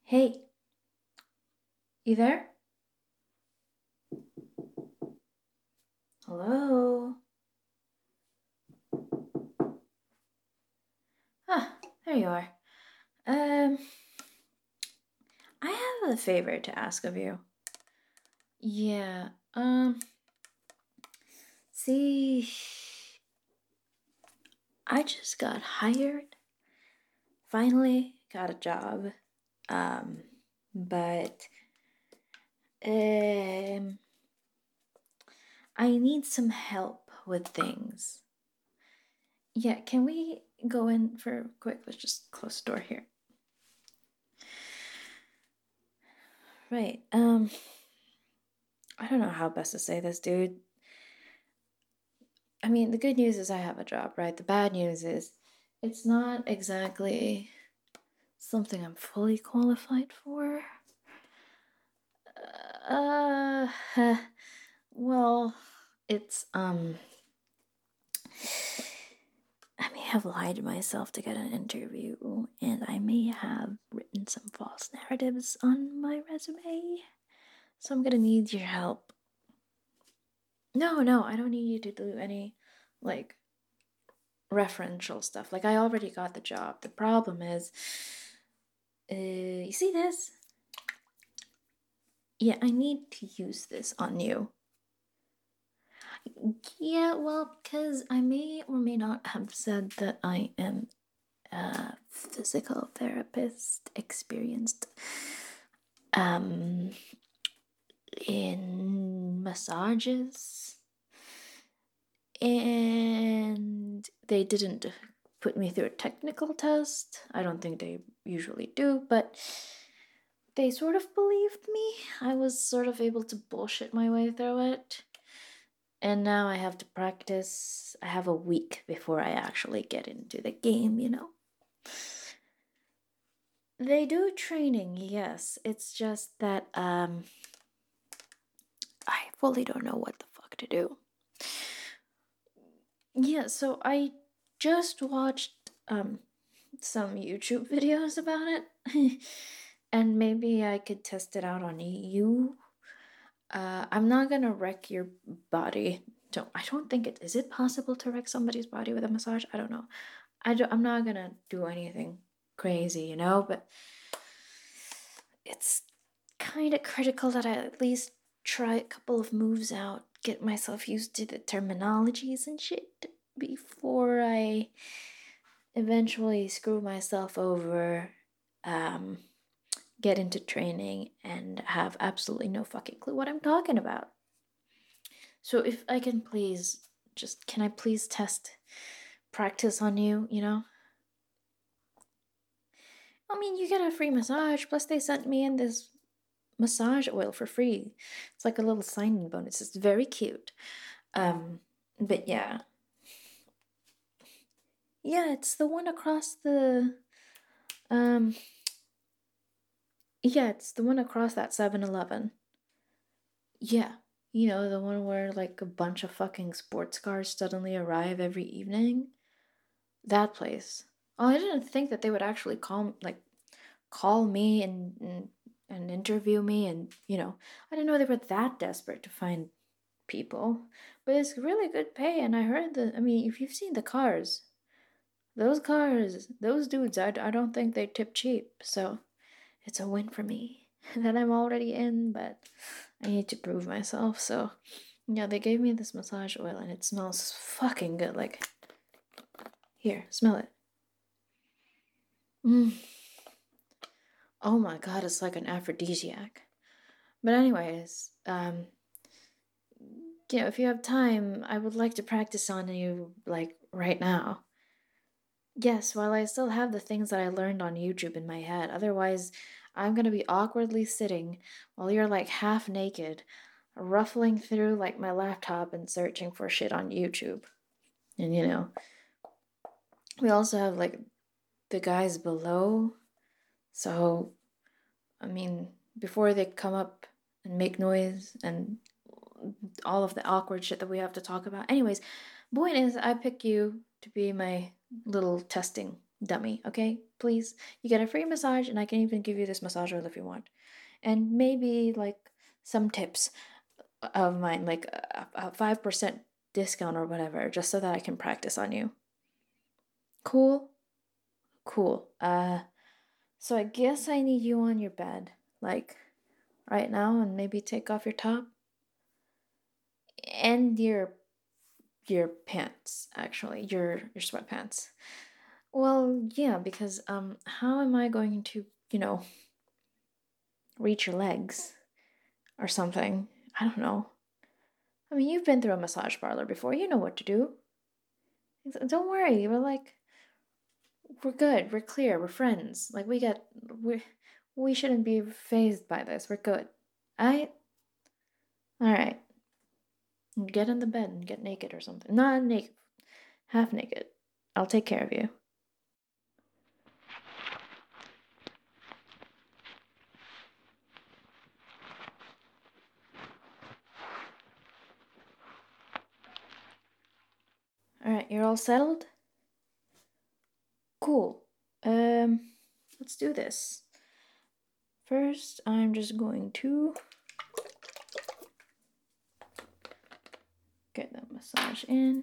Hey, you there? Hello? Ah, there you are. Um, I have a favor to ask of you. Yeah, see, I just got hired. Finally got a job. Um, but, um, I need some help with things. Yeah, can we go in for quick? Let's just close the door here. Right, I don't know how best to say this, dude. I mean, the good news is I have a job, right? The bad news is it's not exactly something I'm fully qualified for. Uh, well, it's, I may have lied to myself to get an interview, and I may have written some false narratives on my resume. So I'm gonna need your help. No, I don't need you to do any, like, referential stuff. Like, I already got the job. The problem is, you see this? Yeah, I need to use this on you. Yeah, well, because I may or may not have said that I am a physical therapist experienced um in massages, and they didn't put me through a technical test. I don't think they usually do, but they sort of believed me. I was sort of able to bullshit my way through it. And now I have to practice. I have a week before I actually get into the game, you know? They do training, yes. It's just that, I fully don't know what the fuck to do. Yeah, so I just watched, some YouTube videos about it. And maybe I could test it out on you. I'm not gonna wreck your body. I don't think it is it possible to wreck somebody's body with a massage? I don't know. I'm not gonna do anything crazy, you know, but it's kind of critical that I at least try a couple of moves out, get myself used to the terminologies and shit before I eventually screw myself over, um, get into training, and have absolutely no fucking clue what I'm talking about. So if I can please, can I please test practice on you, you know? I mean, you get a free massage, plus they sent me in this massage oil for free. It's like a little signing bonus. It's very cute. But yeah. Yeah, it's the one across the um yeah, it's the one across that 7-Eleven. Yeah. You know, the one where like a bunch of fucking sports cars suddenly arrive every evening. That place. Oh, I didn't think that they would actually call me and interview me, and I didn't know they were that desperate to find people. But it's really good pay, and I heard I mean, if you've seen the cars, those dudes, I don't think they tip cheap. So it's a win for me that I'm already in, but I need to prove myself. So yeah, they gave me this massage oil, and it smells fucking good. Like, here, smell it. Mm. Oh my god, it's like an aphrodisiac. But anyways, if you have time, I would like to practice on you, like, right now. Yes, while I still have the things that I learned on YouTube in my head. Otherwise, I'm gonna be awkwardly sitting while you're like half naked, ruffling through like my laptop and searching for shit on YouTube. And we also have like the guys below. So, I mean, before they come up and make noise and all of the awkward shit that we have to talk about. Anyways, point is, I pick you to be my little testing dummy, okay? Please. You get a free massage, and I can even give you this massage oil if you want. And maybe like some tips of mine, like a 5% discount or whatever, just so that I can practice on you. Cool? Cool. So I guess I need you on your bed, like right now, and maybe take off your top and your pants, actually, your sweatpants. Well, yeah, because how am I going to, reach your legs or something? I don't know. I mean, you've been through a massage parlor before. You know what to do. Don't worry. We're good. We're clear. We're friends. Like we shouldn't be phased by this. We're good. I All right. Get in the bed and get naked or something. Not naked. Half naked. I'll take care of you. All right, you're all settled? Cool. Um, let's do this. First, I'm just going to get that massage in.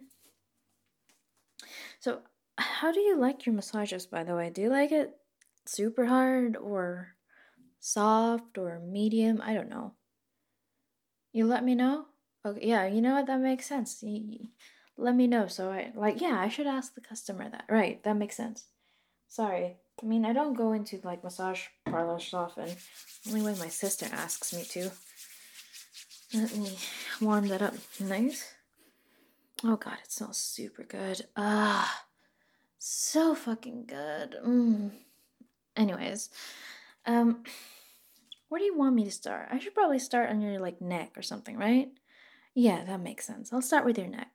So, how do you like your massages, by the way? Do you like it super hard or soft or medium? I don't know. You let me know? Okay, yeah, you know what? That makes sense. Let me know. So yeah, I should ask the customer that. Right, that makes sense. Sorry. I mean, I don't go into like massage parlors often. Only when my sister asks me to. Let me warm that up. Nice. Oh god, it smells super good. So fucking good. Anyways, um, where do you want me to start? I should probably start on your like neck or something, right? Yeah, that makes sense. I'll start with your neck.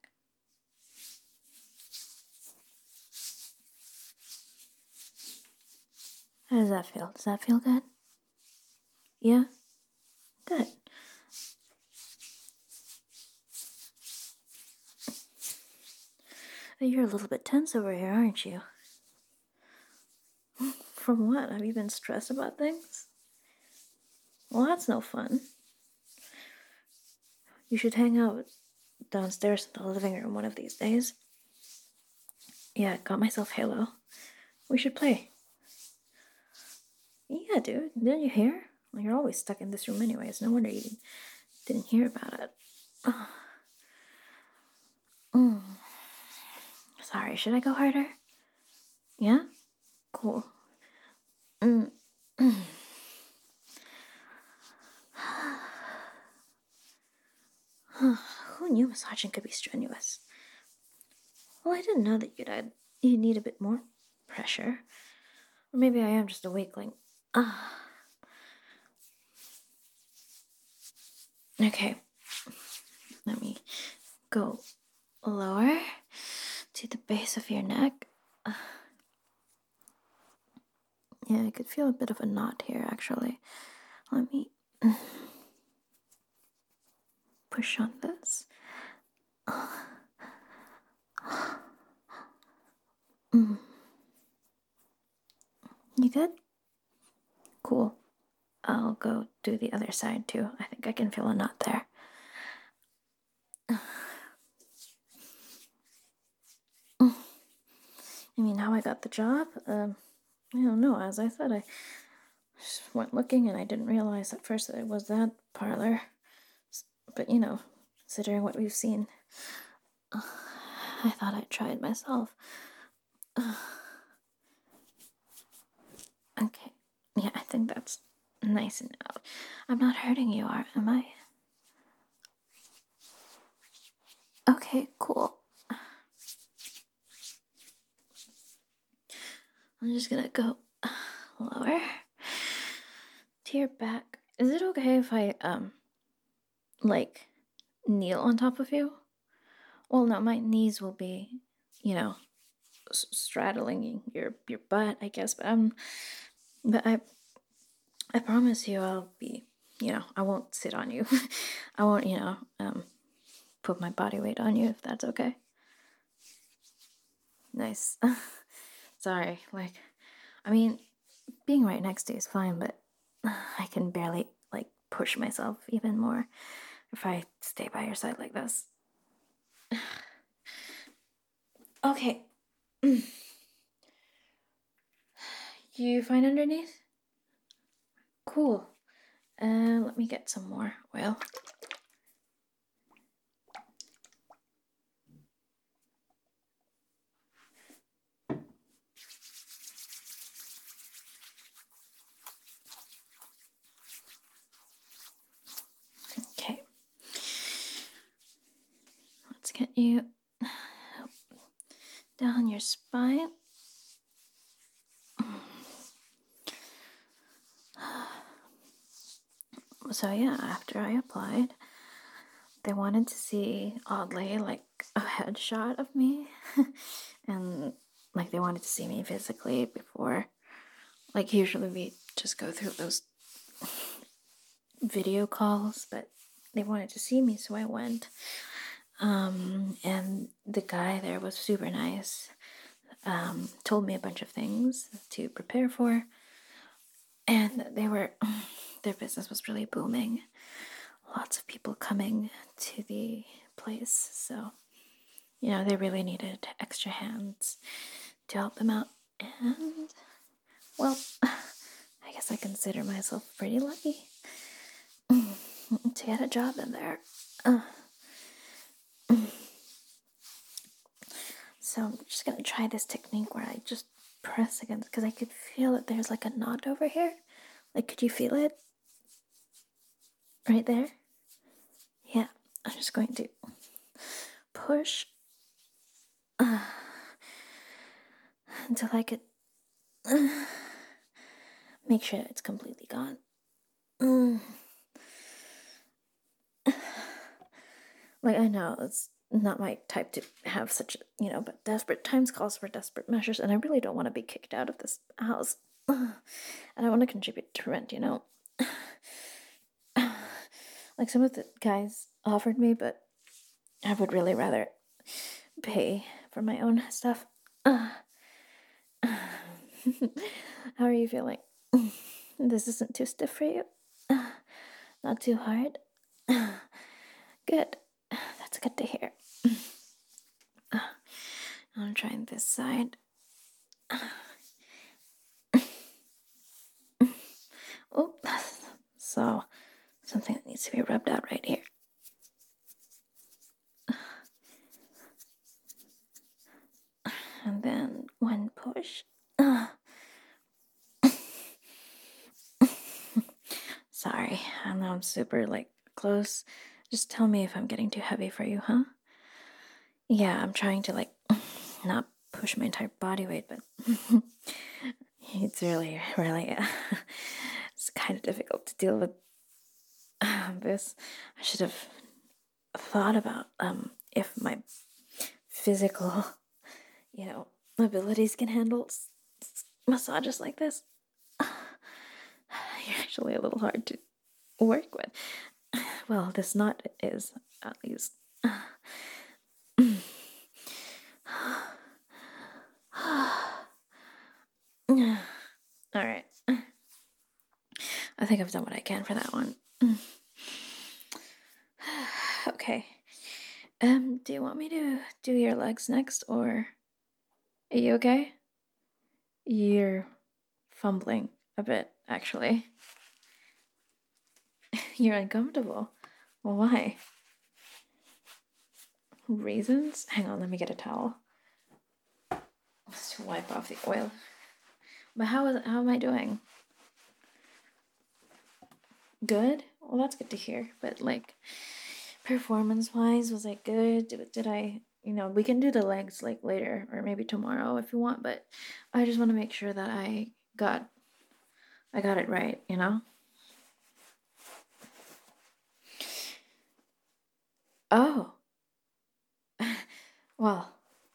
How does that feel? Does that feel good? Yeah? Good. You're a little bit tense over here, aren't you? From what? Have you been stressed about things? Well, that's no fun. You should hang out downstairs in the living room one of these days. Yeah, got myself Halo. We should play. Yeah, dude. Didn't you hear? Well, you're always stuck in this room anyways. No wonder you didn't hear about it. Mm. Sorry, should I go harder? Yeah? Cool. Mm. Who knew massaging could be strenuous? Well, I didn't know that you'd need a bit more pressure. Or maybe I am just a weakling. Okay. Let me go lower to the base of your neck. Yeah, I could feel a bit of a knot here, actually. Let me push on this. You good? Cool. I'll go do the other side too. I think I can feel a knot there. I mean, how I got the job? I don't know. As I said, I just went looking and I didn't realize at first that it was that parlor. But, considering what we've seen, I thought I'd try it myself. Okay. Yeah, I think that's nice enough. I'm not hurting you, am I? Okay, cool. I'm just gonna go lower to your back. Is it okay if I, like, kneel on top of you? Well, no, my knees will be, straddling your butt, I guess. But I promise you, I'll be, I won't sit on you. I won't, put my body weight on you if that's okay. Nice. Sorry. I mean, being right next to you is fine, but I can barely, push myself even more if I stay by your side like this. Okay. You find underneath? Cool. Let me get some more oil. Okay. Let's get you down your spine. So yeah, after I applied, they wanted to see, oddly, like a headshot of me. And they wanted to see me physically before. Usually we just go through those video calls, but they wanted to see me, so I went. And the guy there was super nice. Told me a bunch of things to prepare for. And their business was really booming. Lots of people coming to the place, so, they really needed extra hands to help them out. And, well, I guess I consider myself pretty lucky to get a job in there. So I'm just gonna try this technique where I just press against, because I could feel that there's a knot over here. Could you feel it? Right there? Yeah, I'm just going to push until I could make sure it's completely gone. I know it's not my type to have such, but desperate times calls for desperate measures, and I really don't want to be kicked out of this house. And I want to contribute to rent, Some of the guys offered me, but I would really rather pay for my own stuff. How are you feeling? This isn't too stiff for you? Not too hard? Good. That's good to hear. I'm trying this side. Oh, so something that needs to be rubbed out right here. And then one push. Sorry, I know I'm super close. Just tell me if I'm getting too heavy for you, huh? Yeah, I'm trying to not push my entire body weight, but it's really, really, it's kind of difficult to deal with this. I should have thought about if my physical, abilities can handle massages like this. You're actually a little hard to work with. Well, this knot is, at least. All right. I think I've done what I can for that one. Okay. Do you want me to do your legs next, or are you okay? You're fumbling a bit, actually. You're uncomfortable. Well, why? Reasons? Hang on, let me get a towel. Just to wipe off the oil. But how am I doing? Good? Well, that's good to hear. But performance-wise, was I good? Did I, we can do the legs later or maybe tomorrow if you want, but I just want to make sure that I got it right, Oh. Well,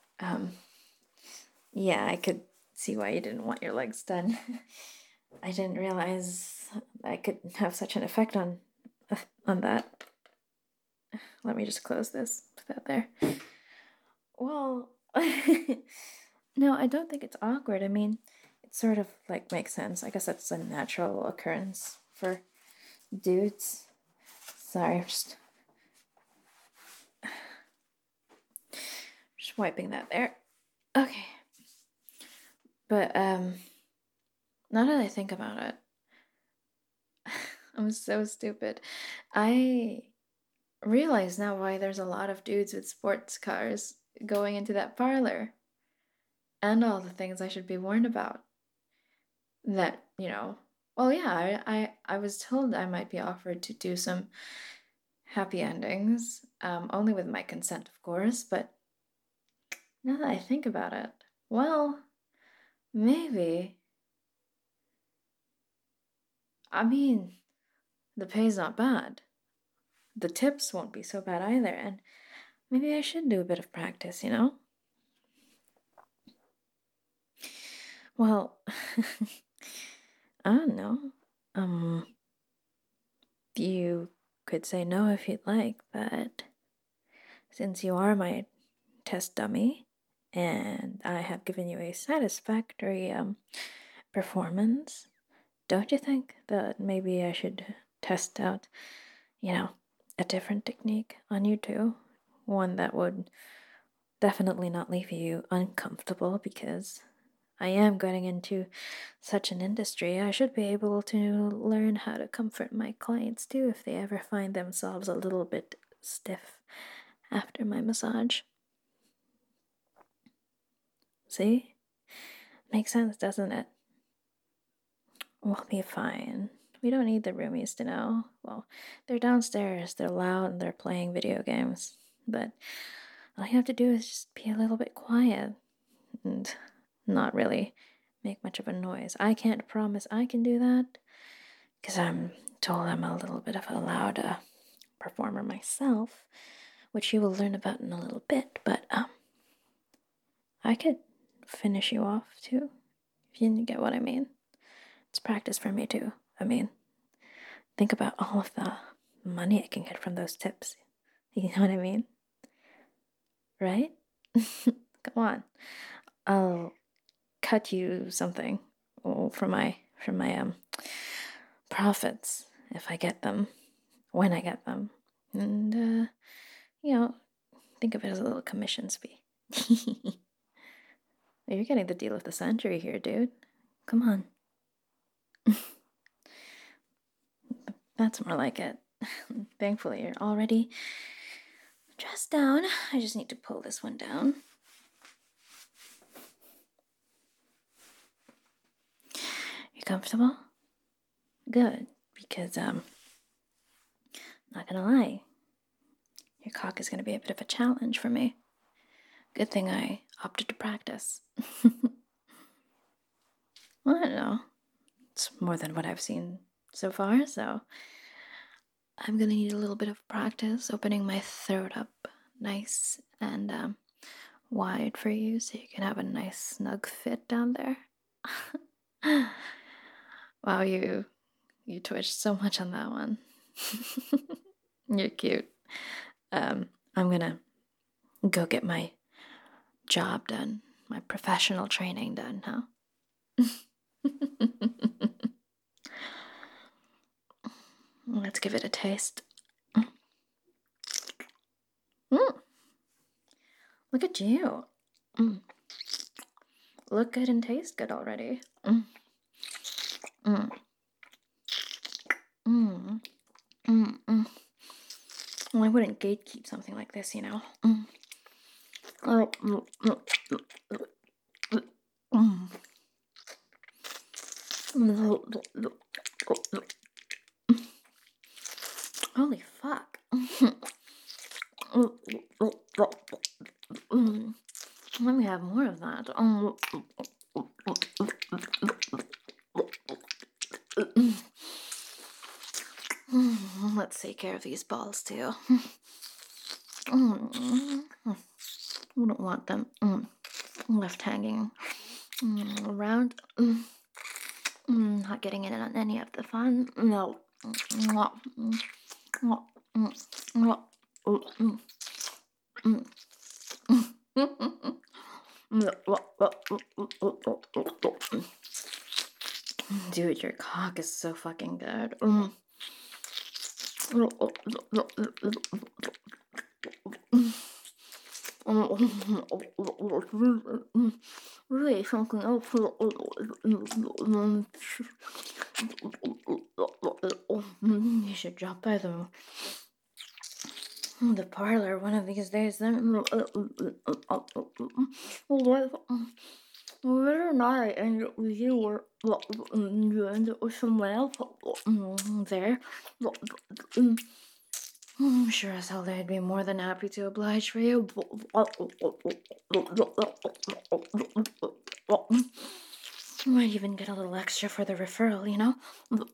yeah, I could see why you didn't want your legs done. I didn't realize I could have such an effect on that. Let me just close this. Put that there. Well, No, I don't think it's awkward. I mean, it sort of like makes sense. I guess that's a natural occurrence for dudes. Sorry, I'm just wiping that there. Okay. But now that I think about it, I'm so stupid. I realize now why there's a lot of dudes with sports cars going into that parlor, and all the things I should be warned about. That, well, yeah, I was told I might be offered to do some happy endings, only with my consent, of course, but now that I think about it, well, maybe. I mean, the pay's not bad. The tips won't be so bad either, and maybe I should do a bit of practice, you know? Well, I don't know. Um, you could say no if you'd like, but since you are my test dummy and I have given you a satisfactory performance, don't you think that maybe I should test out, a different technique on you too? One that would definitely not leave you uncomfortable, because I am getting into such an industry. I should be able to learn how to comfort my clients too if they ever find themselves a little bit stiff after my massage. See? Makes sense, doesn't it? We'll be fine. We don't need the roomies to know. Well, they're downstairs, they're loud, and they're playing video games. But all you have to do is just be a little bit quiet and not really make much of a noise. I can't promise I can do that, because I'm told I'm a little bit of a loud performer myself, which you will learn about in a little bit, but I could finish you off too, if you get what I mean. It's practice for me too. I mean, think about all of the money I can get from those tips. You know what I mean? Right? Come on. I'll cut you something from my profits if I get them, when I get them. And think of it as a little commissions fee. You're getting the deal of the century here, dude. Come on. That's more like it. Thankfully, you're already dressed down. I just need to pull this one down. You comfortable? Good, because not gonna lie, your cock is gonna be a bit of a challenge for me. Good thing I opted to practice. Well, I don't know. It's more than what I've seen so far, so I'm gonna need a little bit of practice opening my throat up nice and wide for you so you can have a nice snug fit down there. Wow, you twitched so much on that one. You're cute. I'm gonna go get my job done, my professional training done, huh? Let's give it a taste. Look at you. Look good and taste good already. Well, I wouldn't gatekeep something like this, you know. Holy fuck. Let me have more of that. Let's take care of these balls too. We don't want them left hanging around. Not getting in on any of the fun. No. Dude, your cock is so fucking good. Really fucking up. You should drop by the parlor one of these days. Then whether or not I end up with you or you end up with someone else there, I'm sure as hell they'd be more than happy to oblige for you. Might even get a little extra for the referral, you know?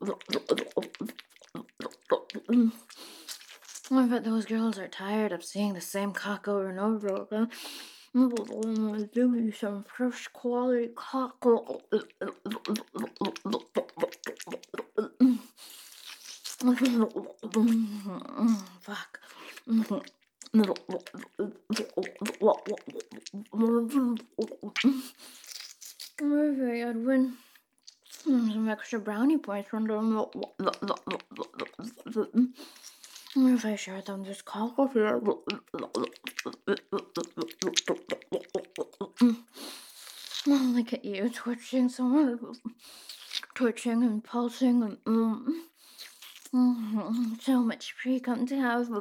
I bet those girls are tired of seeing the same cock over and over again. Give me some first quality cock. Fuck. Maybe I'd win some extra brownie points from them. If I shared them this cock with you. Look at you twitching so much. Twitching and pulsing and so much pre-cum to have.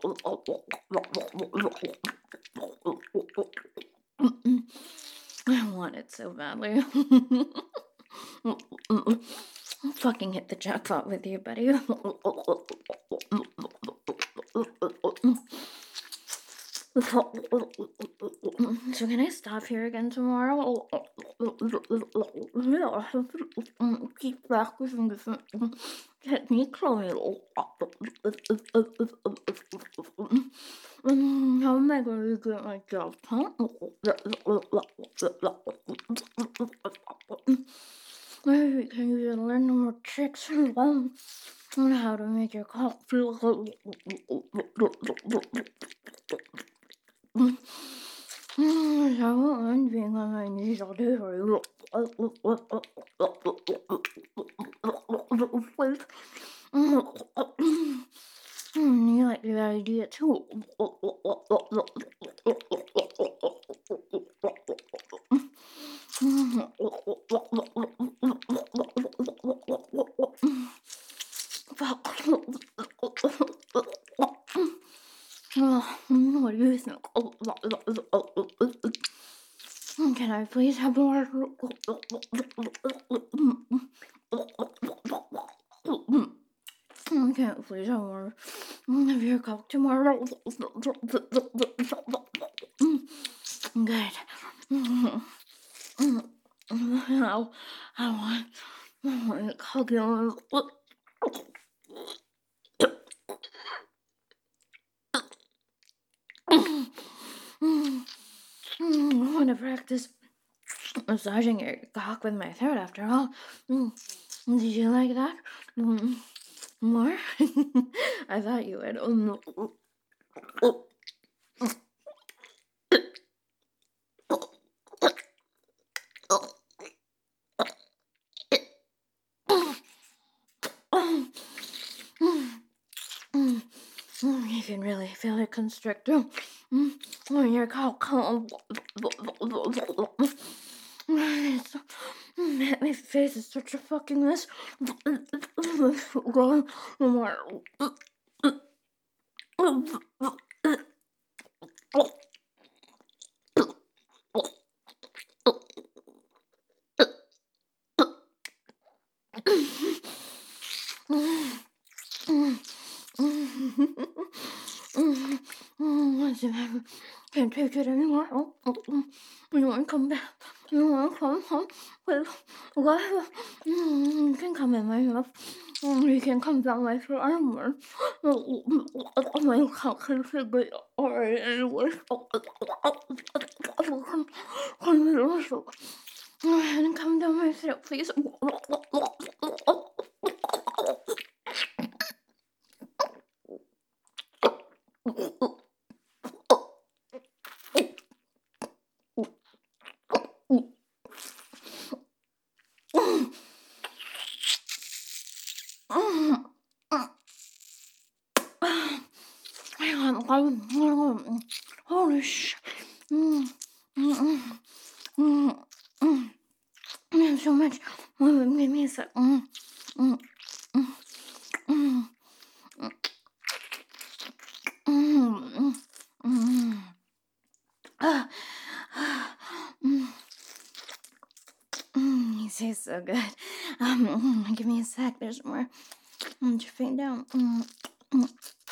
I want it so badly. I'll fucking hit the jackpot with you, buddy. So can I stop here again tomorrow? Keep practicing this technique for me. How am I going to get my job, huh? Maybe can you learn more tricks on how to make your cock feel I'm being on my knees all day for you. You like the idea too. What do you think? Can I please have more? Can I please have more of your cock tomorrow? Good. I want to cock you. I want to practice massaging your cock with my throat after all. Did you like that? More? I thought you would. You can really feel it constrict when your cock comes. My face is such a fucking mess. I can't take it anymore. You want to come back? You want to come home? What? You can come in my mouth. You can come down my arm. My cock can figure alright anyway. Go ahead and come down my throat, please. Holy sh! Mm, mm, mm, mm. I have so much. Give me a sec. Mm, mm, mm, mm, mm, mm. Ah, ah, mm, you taste so good. Give me a sec. There's more. Put your feet down. Mm.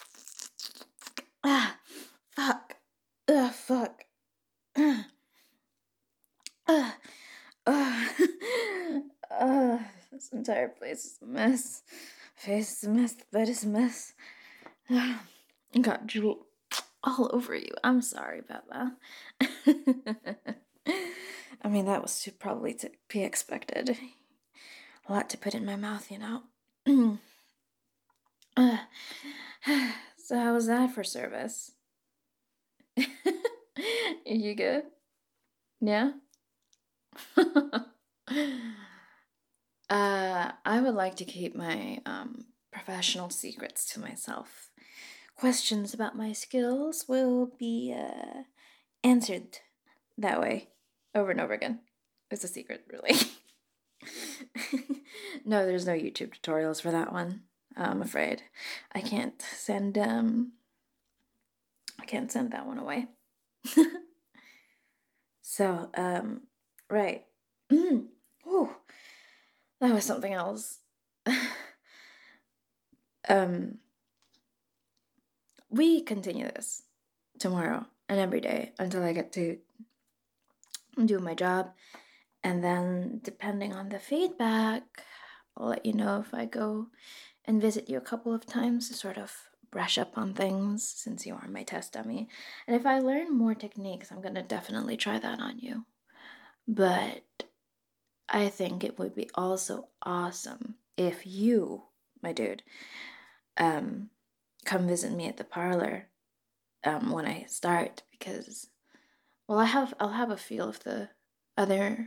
Ah, fuck. Fuck. Uh, uh, this entire place is a mess. Face is a mess, the bed is a mess. Got drool all over you. I'm sorry about that. I mean, that was probably to be expected. A lot to put in my mouth, you know. So how was that for service? You good? Yeah? I would like to keep my professional secrets to myself. Questions about my skills will be answered that way over and over again. It's a secret, really. No, there's no YouTube tutorials for that one. I'm afraid I can't send that one away. So, right. Ooh, that was something else. We continue this tomorrow and every day until I get to do my job. And then, depending on the feedback, I'll let you know if I go and visit you a couple of times to sort of brush up on things since you are my test dummy. And if I learn more techniques, I'm going to definitely try that on you. But I think it would be also awesome if you, my dude, come visit me at the parlor when I start, because well, I'll have a feel of the other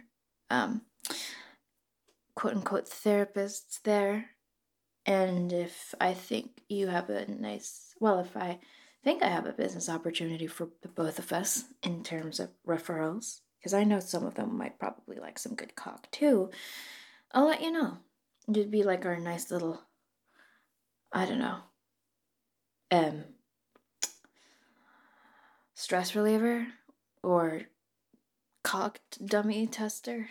quote unquote therapists there, and if I think you have a nice, well, if I think I have a business opportunity for both of us in terms of referrals, because I know some of them might probably like some good cock too, I'll let you know. It'd be like our nice little, I don't know, stress reliever or cocked dummy tester.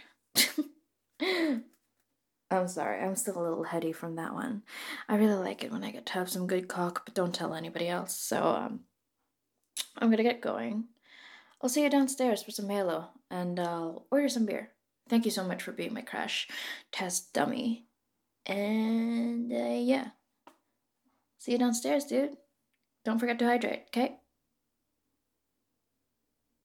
I'm sorry, I'm still a little heady from that one. I really like it when I get to have some good cock, but don't tell anybody else. So, I'm gonna get going. I'll see you downstairs for some Halo, and I'll order some beer. Thank you so much for being my crash test dummy. And, yeah. See you downstairs, dude. Don't forget to hydrate, okay?